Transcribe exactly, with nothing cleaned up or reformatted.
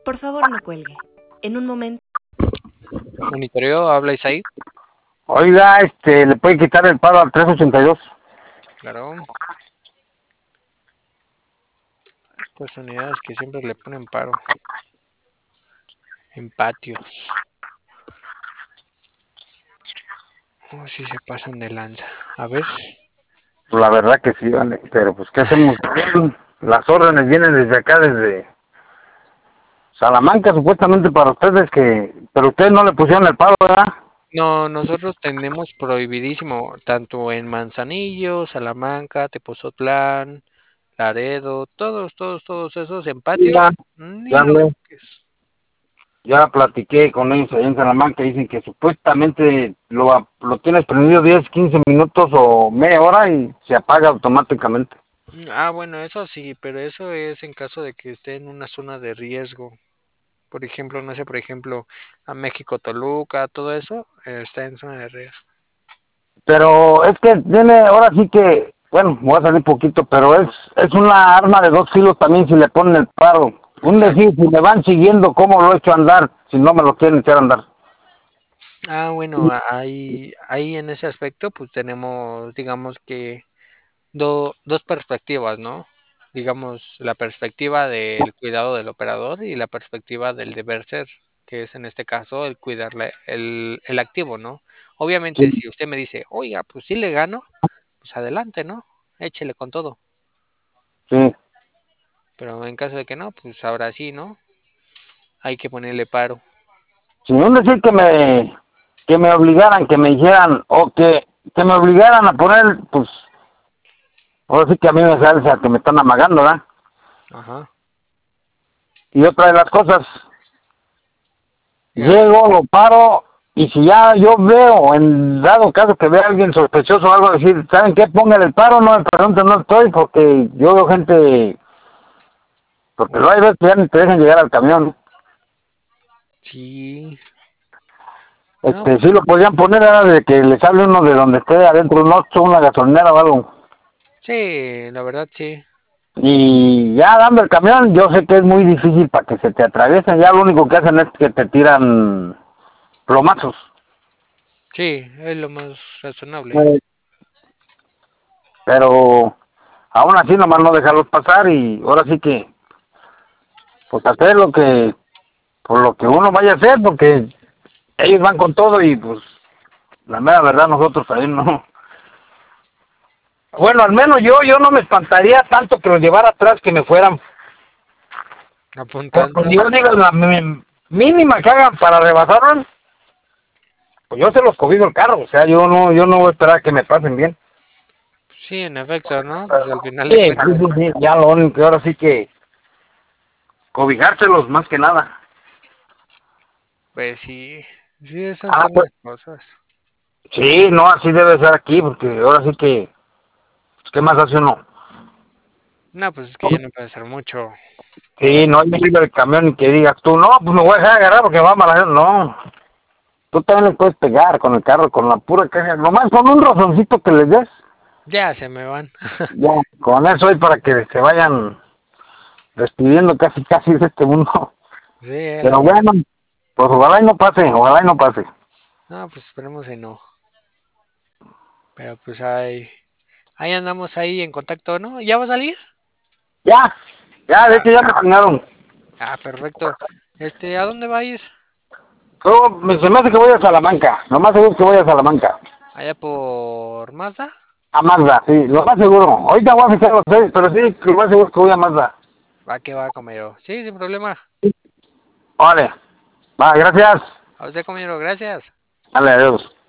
Por favor, no cuelgue. En un momento. Monitoreo, habla Isaí. Oiga, este, ¿le puede quitar el paro al tres ochenta y dos? Claro. Estas unidades que siempre le ponen paro. En patios. Oh, sí se pasan de lanza. A ver. La verdad que sí, vale, pero pues ¿qué hacemos? Las órdenes vienen desde acá, desde Salamanca, supuestamente para ustedes, que pero ustedes no le pusieron el paro, ¿verdad? No, nosotros tenemos prohibidísimo, tanto en Manzanillo, Salamanca, Tepozotlán, Laredo, todos, todos, todos esos en Ya, patios, ni ya, lo hablé, toques. ya platiqué con ellos allá en Salamanca, dicen que supuestamente lo, lo tienes prendido diez, quince minutos o media hora y se apaga automáticamente. Ah, bueno, eso sí, pero eso es en caso de que esté en una zona de riesgo. Por ejemplo, no sé, por ejemplo, a México, Toluca, todo eso eh, está en zona de riesgo. Pero es que tiene, ahora sí que, bueno, voy a salir poquito, pero es es una arma de dos filos también si le ponen el paro. Un Exacto. decir, si me van siguiendo, ¿cómo lo he hecho andar? Si no me lo quieren echar a andar. Ah, bueno, ahí, ahí en ese aspecto, pues tenemos, digamos que do- dos perspectivas, ¿no? Digamos, la perspectiva del cuidado del operador y la perspectiva del deber ser, que es en este caso el cuidarle el, el activo, ¿no? Obviamente, Sí, si usted me dice, oiga, pues sí le gano, pues adelante, ¿no? Échele con todo. sí. Pero en caso de que no, pues ahora sí, ¿no? Hay que ponerle paro. Si un decir que me, que me obligaran, que me dijeran, o que, que me obligaran a poner, pues, ahora sí que a mí me salsa, que me están amagando, ¿verdad? Ajá. Y otra de las cosas, Dígame. llego, lo paro, y si ya yo veo, en dado caso que vea a alguien sospechoso o algo, decir, ¿saben qué? Pónganle el paro, no me pregunten, no estoy, porque yo veo gente, porque lo hay veces que ya ni te dejan llegar al camión. Sí. No, Este, pues sí lo podían poner, era de que les sale uno de donde esté adentro, un Oxxo, una gasolinera o algo. sí, la verdad sí. Y ya dando el camión, yo sé que es muy difícil para que se te atraviesen, ya lo único que hacen es que te tiran plomazos. Sí, es lo más razonable. Eh, Pero aún así nomás no dejarlos pasar y ahora sí que pues hacer lo que por lo que uno vaya a hacer porque ellos van con todo y pues la mera verdad nosotros ahí no. Bueno, al menos yo yo no me espantaría tanto que los llevara atrás que me fueran. Porque Apuntando. si yo digo la mi- mínima que hagan para rebasarlos, pues yo se los cobijo el carro, o sea, yo no yo no voy a esperar a que me pasen bien. Sí, en efecto, ¿no? Pues al final Sí, de sí, cuentas, sí, sí, ya lo único que ahora sí que cobijárselos más que nada. pues sí, sí, esas Ah, son pues las cosas. sí, no, así debe ser aquí, porque ahora sí que, pues, ¿qué más hace uno? No, pues es que ya no puede hacer mucho. Sí, no hay medio del camión y que digas tú, no, pues me voy a dejar agarrar porque va a malar. No, tú también le puedes pegar con el carro, con la pura caja, nomás con un rozoncito que les des, Ya se me van. ya, con eso hay para que se vayan despidiendo casi casi de este mundo. Sí, eh, la Pero verdad. bueno, pues ojalá y no pase, ojalá y no pase. No, pues esperemos que no. Pero pues ahí, ahí andamos ahí en contacto, ¿no? ¿Ya va a salir? Ya, ya, de Ah, hecho ya me asignaron. ah, perfecto. Este, ¿a dónde va a ir? Luego, me- se me hace que voy a Salamanca, lo más seguro es que voy a Salamanca. ¿Allá por Mazda? A Mazda, sí, lo más seguro. Ahorita voy a fijar los seis, pero sí, lo más seguro es que voy a Mazda. Va que va, comero. Sí, sin problema. Vale, va, gracias. A usted, comero, gracias. Vale, adiós.